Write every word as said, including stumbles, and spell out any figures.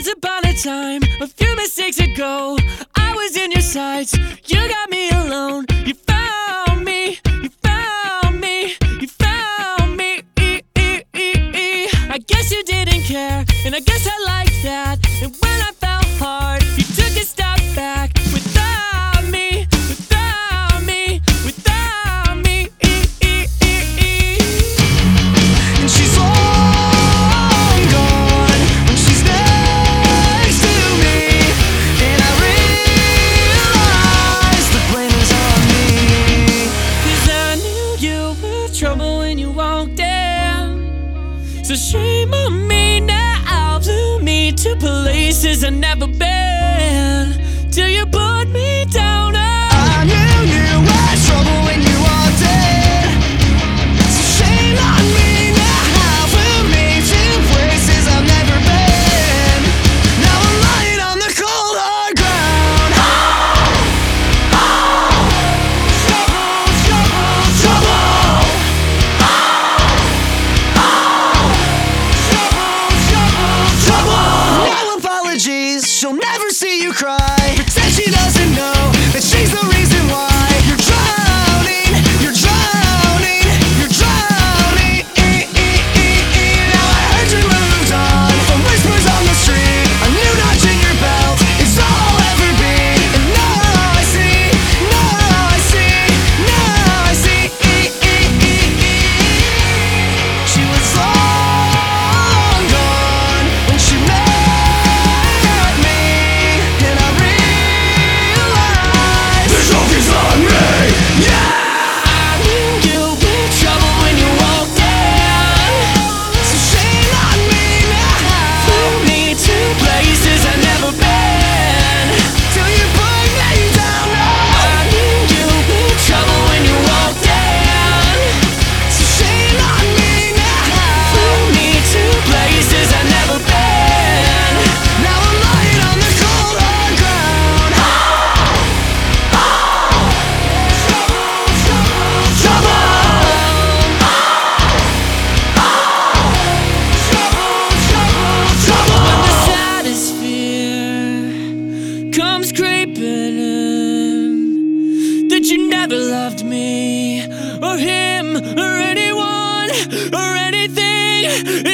Once upon a time, a few mistakes ago, I was in your sights, you got me alone. You found me, you found me, you found me. E -e -e -e. I guess you didn't care, and I guess I liked that. And when I fell hard, you took a step back. Without me, without me, without me. E -e -e -e. And she's long gone when she's next to me, and I realize the blame is on me. 'Cause I knew you were trouble when you walked in. So shame on me now, blew me to places I've never been, till you put me down. Oh. I knew you were trouble when you walked in. So shame on me now, blew me to places I've never been. Now I'm lying on the cold hard ground. Trouble, trouble, trouble. Trouble, trouble, trouble. No apologies, she'll never see you cry. Pretend she doesn't know that she's the reason why you're drowning, you're drowning, you're drowning. Now I heard you moved on from whispers on the street. A new notch in your belt is all I'll ever be. And now I see, now I see, now I see. She was long gone when she met me, and I realized the joke is on me. Yeah. I knew you were trouble when you walked in. So shame on me now, Flew me to places I've never been, till you put me down. I knew you were trouble when you walked in. So shame on me now, Flew me to places I've never been. now I'm lying on the cold hard ground. Trouble, trouble, trouble. When the saddest fear comes creeping in, that you never loved me, or him, or anyone, or anything.